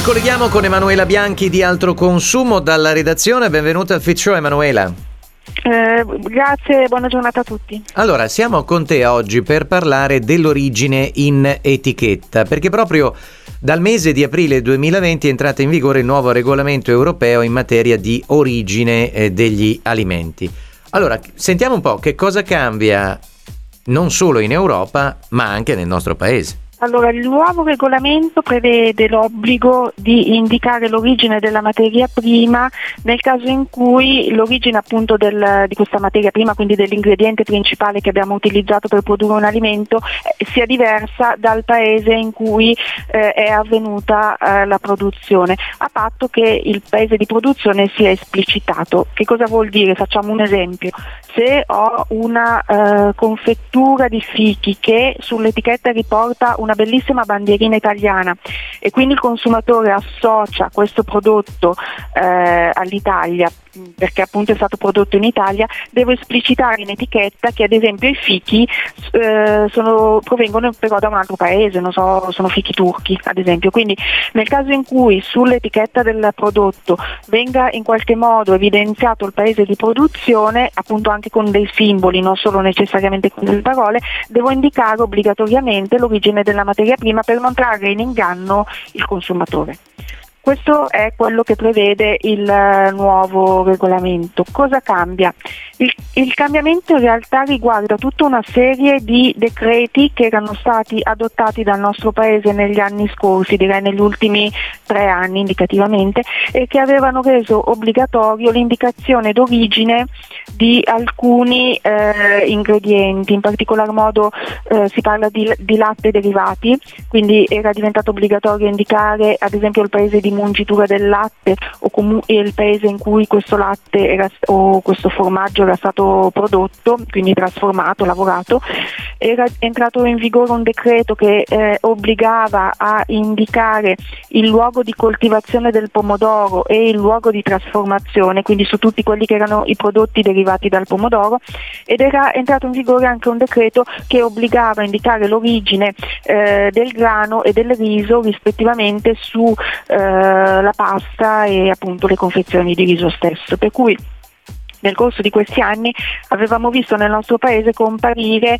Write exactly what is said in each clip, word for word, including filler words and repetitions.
Ci colleghiamo con Emanuela Bianchi di Altro Consumo dalla redazione. Benvenuta al Fit Show, Emanuela. Eh, grazie, buona giornata a tutti. Allora, siamo con te oggi per parlare dell'origine in etichetta, perché proprio dal mese di aprile duemilaventi è entrato in vigore il nuovo regolamento europeo in materia di origine eh, degli alimenti. Allora, sentiamo un po' che cosa cambia non solo in Europa, ma anche nel nostro paese. Allora, il nuovo regolamento prevede l'obbligo di indicare l'origine della materia prima nel caso in cui l'origine appunto del, di questa materia prima, quindi dell'ingrediente principale che abbiamo utilizzato per produrre un alimento, eh, sia diversa dal paese in cui eh, è avvenuta eh, la produzione, a patto che il paese di produzione sia esplicitato. Che cosa vuol dire? Facciamo un esempio. Se ho una eh, confettura di fichi che sull'etichetta riporta una bellissima bandierina italiana e quindi il consumatore associa questo prodotto eh, all'Italia perché appunto è stato prodotto in Italia, devo esplicitare in etichetta che ad esempio i fichi eh, sono, provengono però da un altro paese, non so, sono fichi turchi ad esempio. Quindi nel caso in cui sull'etichetta del prodotto venga in qualche modo evidenziato il paese di produzione, appunto anche con dei simboli, non solo necessariamente con delle parole, devo indicare obbligatoriamente l'origine della materia prima per non trarre in inganno il consumatore. Questo è quello che prevede il nuovo regolamento. Cosa cambia? Il, il cambiamento in realtà riguarda tutta una serie di decreti che erano stati adottati dal nostro Paese negli anni scorsi, direi negli ultimi tre anni indicativamente, e che avevano reso obbligatorio l'indicazione d'origine di alcuni eh, ingredienti. In particolar modo eh, si parla di, di latte e derivati, quindi era diventato obbligatorio indicare ad esempio il paese di mungitura del latte o comunque il paese in cui questo latte era, o questo formaggio era stato prodotto, quindi trasformato, lavorato. Era entrato in vigore un decreto che eh, obbligava a indicare il luogo di coltivazione del pomodoro e il luogo di trasformazione, quindi su tutti quelli che erano i prodotti derivati dal pomodoro, ed era entrato in vigore anche un decreto che obbligava a indicare l'origine eh, del grano e del riso rispettivamente su eh, la pasta e appunto le confezioni di riso stesso, per cui nel corso di questi anni avevamo visto nel nostro paese comparire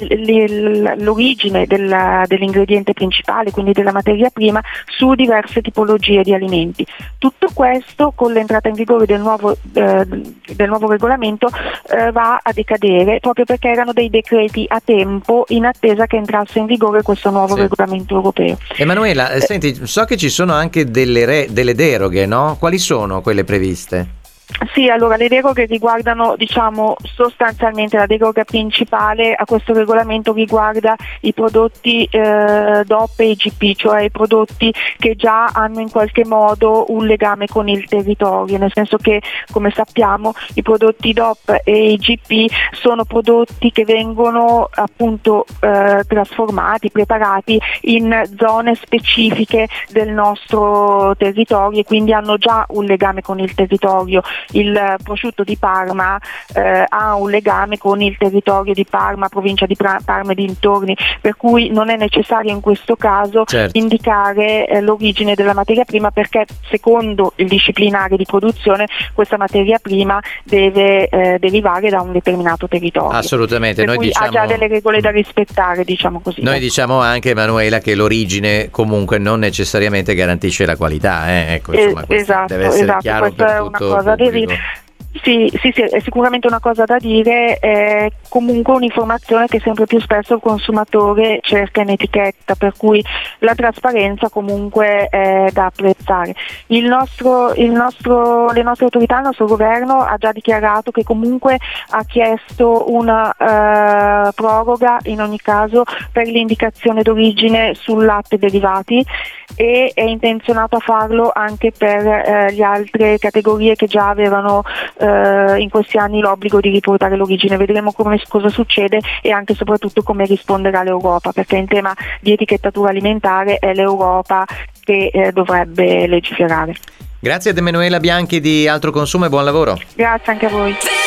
l'origine della, dell'ingrediente principale, quindi della materia prima, su diverse tipologie di alimenti. Tutto questo con l'entrata in vigore del nuovo, eh, del nuovo regolamento eh, va a decadere, proprio perché erano dei decreti a tempo in attesa che entrasse in vigore questo nuovo sì. regolamento europeo. Emanuela, eh, senti, so che ci sono anche delle, re, delle deroghe, no? Quali sono quelle previste? Sì, allora le deroghe riguardano, diciamo, sostanzialmente la deroga principale a questo regolamento riguarda i prodotti eh, D O P e I G P, cioè i prodotti che già hanno in qualche modo un legame con il territorio, nel senso che, come sappiamo, i prodotti D O P e I G P sono prodotti che vengono appunto eh, trasformati, preparati in zone specifiche del nostro territorio e quindi hanno già un legame con il territorio. Il prosciutto di Parma eh, ha un legame con il territorio di Parma, provincia di Parma e dintorni, per cui non è necessario in questo caso certo. indicare eh, l'origine della materia prima, perché secondo il disciplinare di produzione questa materia prima deve eh, derivare da un determinato territorio. Assolutamente. Per Noi cui diciamo... ha già delle regole da rispettare, diciamo così. Noi diciamo anche, Emanuela, che l'origine comunque non necessariamente garantisce la qualità, eh? Ecco, insomma, eh, esatto, deve essere esatto, chiaro per è tutto una cosa il pubblico. Di... Sì, sì, sì, è sicuramente una cosa da dire, è comunque un'informazione che sempre più spesso il consumatore cerca in etichetta, per cui la trasparenza comunque è da apprezzare. Il nostro, il nostro, le nostre autorità, il nostro governo ha già dichiarato che comunque ha chiesto una eh, proroga in ogni caso per l'indicazione d'origine sul latte e derivati, e è intenzionato a farlo anche per eh, le altre categorie che già avevano eh, in questi anni l'obbligo di riportare l'origine. Vedremo come, cosa succede e anche e soprattutto come risponderà l'Europa, perché in tema di etichettatura alimentare è l'Europa che eh, dovrebbe legiferare. Grazie ad Emanuela Bianchi di Altro Consumo e buon lavoro. Grazie anche a voi.